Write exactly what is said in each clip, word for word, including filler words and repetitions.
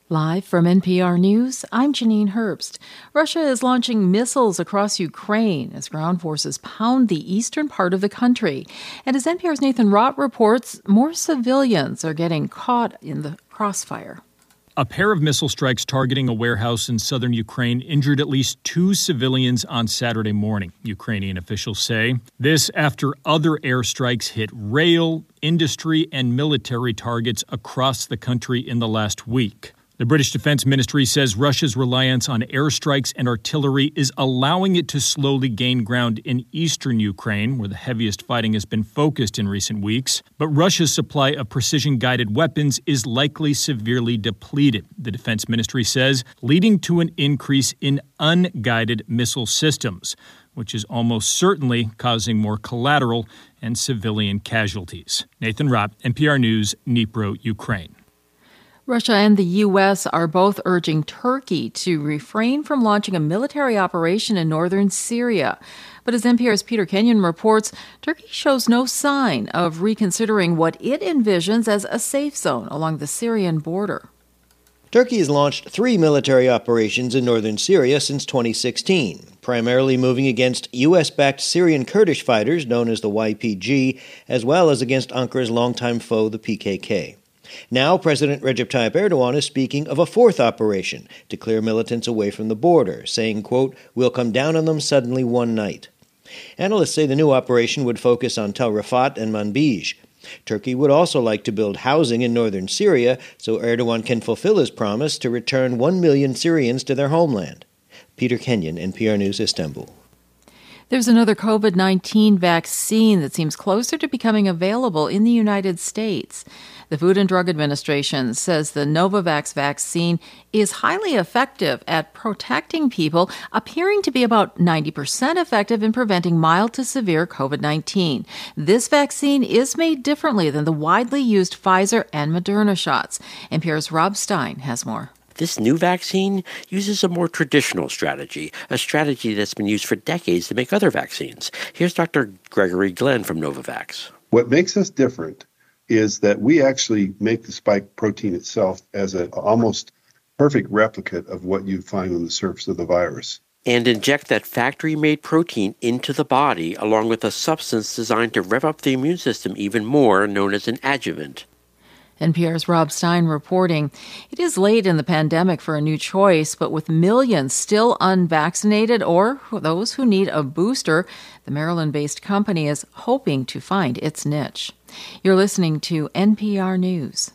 Live from N P R News, I'm Janine Herbst. Russia is launching missiles across Ukraine as ground forces pound the eastern part of the country. And as N P R's Nathan Rott reports, more civilians are getting caught in the crossfire. A pair of missile strikes targeting a warehouse in southern Ukraine injured at least two civilians on Saturday morning, Ukrainian officials say. This after other airstrikes hit rail, industry, and military targets across the country in the last week. The British Defense Ministry says Russia's reliance on airstrikes and artillery is allowing it to slowly gain ground in eastern Ukraine, where the heaviest fighting has been focused in recent weeks. But Russia's supply of precision-guided weapons is likely severely depleted, the Defense Ministry says, leading to an increase in unguided missile systems, which is almost certainly causing more collateral and civilian casualties. Nathan Rott, N P R News, Dnipro, Ukraine. Russia and the U S are both urging Turkey to refrain from launching a military operation in northern Syria. But as N P R's Peter Kenyon reports, Turkey shows no sign of reconsidering what it envisions as a safe zone along the Syrian border. Turkey has launched three military operations in northern Syria since twenty sixteen, primarily moving against U S-backed Syrian Kurdish fighters known as the Y P G, as well as against Ankara's longtime foe, the P K K. Now, President Recep Tayyip Erdogan is speaking of a fourth operation to clear militants away from the border, saying, quote, "We'll come down on them suddenly one night." Analysts say the new operation would focus on Tel Rifat and Manbij. Turkey would also like to build housing in northern Syria so Erdogan can fulfill his promise to return one million Syrians to their homeland. Peter Kenyon, N P R News, Istanbul. There's another COVID nineteen vaccine that seems closer to becoming available in the United States. The Food and Drug Administration says the Novavax vaccine is highly effective at protecting people, appearing to be about ninety percent effective in preventing mild to severe COVID nineteen. This vaccine is made differently than the widely used Pfizer and Moderna shots. N P R's Rob Stein has more. This new vaccine uses a more traditional strategy, a strategy that's been used for decades to make other vaccines. Here's Doctor Gregory Glenn from Novavax. What makes us different is that we actually make the spike protein itself as an almost perfect replicate of what you find on the surface of the virus. And inject that factory-made protein into the body, along with a substance designed to rev up the immune system even more, known as an adjuvant. N P R's Rob Stein reporting. It is late in the pandemic for a new choice, but with millions still unvaccinated or those who need a booster, the Maryland-based company is hoping to find its niche. You're listening to N P R News.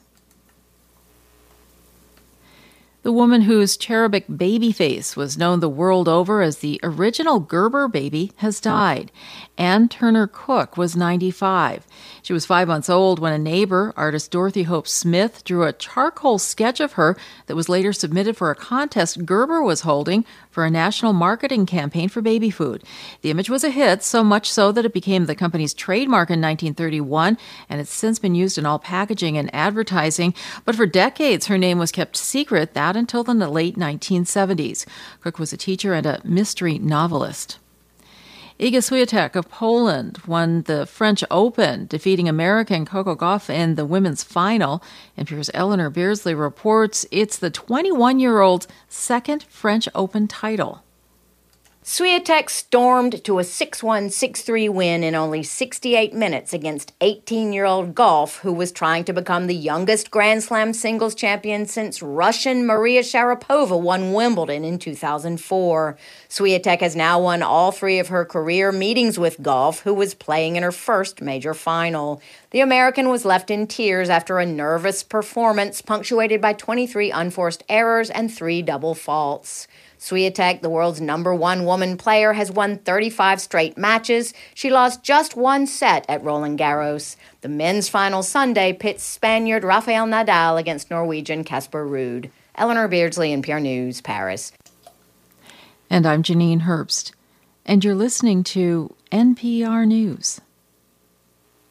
The woman whose cherubic baby face was known the world over as the original Gerber baby has died. Ann Turner Cook was ninety-five. She was five months old when a neighbor, artist Dorothy Hope Smith, drew a charcoal sketch of her that was later submitted for a contest Gerber was holding for a national marketing campaign for baby food. The image was a hit, so much so that it became the company's trademark in nineteen thirty-one, and it's since been used in all packaging and advertising. But for decades, her name was kept secret, that until the late nineteen seventies. Cook was a teacher and a mystery novelist. Iga Swiatek of Poland won the French Open, defeating American Coco Gauff in the women's final. N P R's Eleanor Beardsley reports it's the twenty-one-year-old's second French Open title. Swiatek stormed to a six one, six three win in only sixty-eight minutes against eighteen-year-old Gauff, who was trying to become the youngest Grand Slam singles champion since Russian Maria Sharapova won Wimbledon in two thousand four. Swiatek has now won all three of her career meetings with Gauff, who was playing in her first major final. The American was left in tears after a nervous performance punctuated by twenty-three unforced errors and three double faults. Swiatek, the world's number one woman player, has won thirty-five straight matches. She lost just one set at Roland Garros. The men's final Sunday pits Spaniard Rafael Nadal against Norwegian Casper Ruud. Eleanor Beardsley, N P R News, Paris. And I'm Janine Herbst. And you're listening to N P R News.